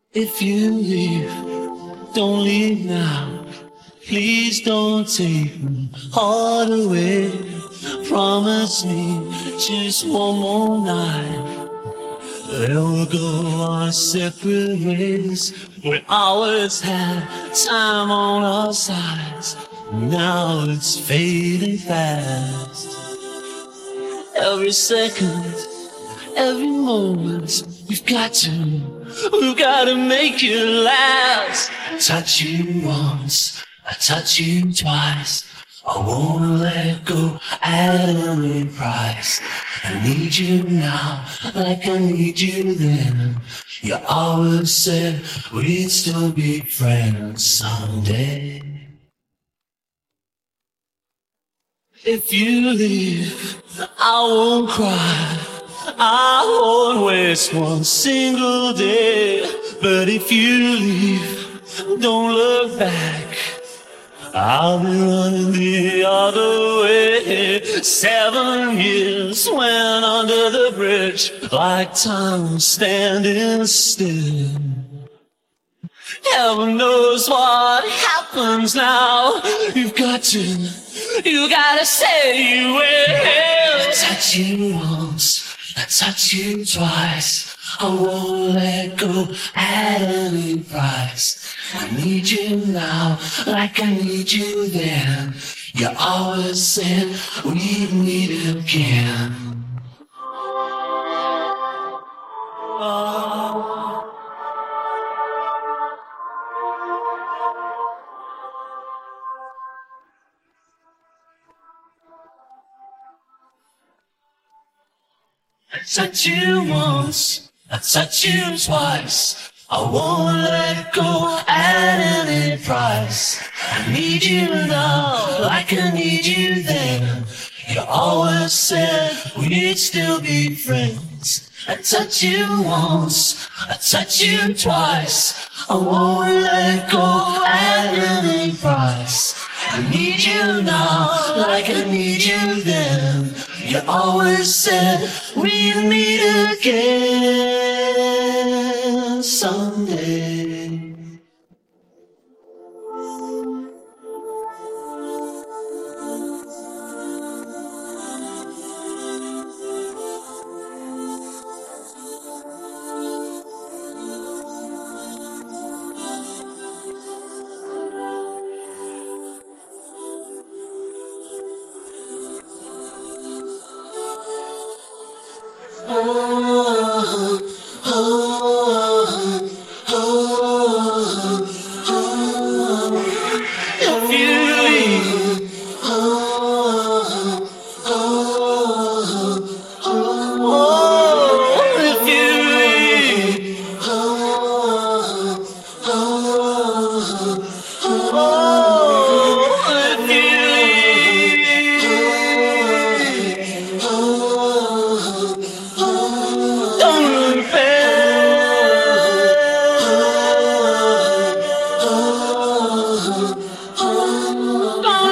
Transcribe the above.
If you leave, don't leave now. Please don't take my heart away. Promise me just one more night. Then we'll go our separate ways. We always had time on our sides. Now it's fading fast. Every second, every moment, we've got to make it last. Touch you once, I touch you twice. I won't let go at any price. I need you now, like I need you then. You always said we'd still be friends someday. If you leave, I won't cry. I won't waste one single day. But if you leave, don't look back. I'll be running the other way. 7 years went under the bridge, like time standing still. Heaven knows what happens now. You gotta say you will. I touch you once, I touch you twice. I won't let go at any price. I need you now, like I need you then. You always said we'd meet again. I touch you once, I touch you twice. I won't let go at any price. I need you now, like I need you then. You always said we'd still be friends. I touch you once, I touch you twice. I won't let go at any price. I need you now, like I need you then. You always said we'd meet again someday. Don't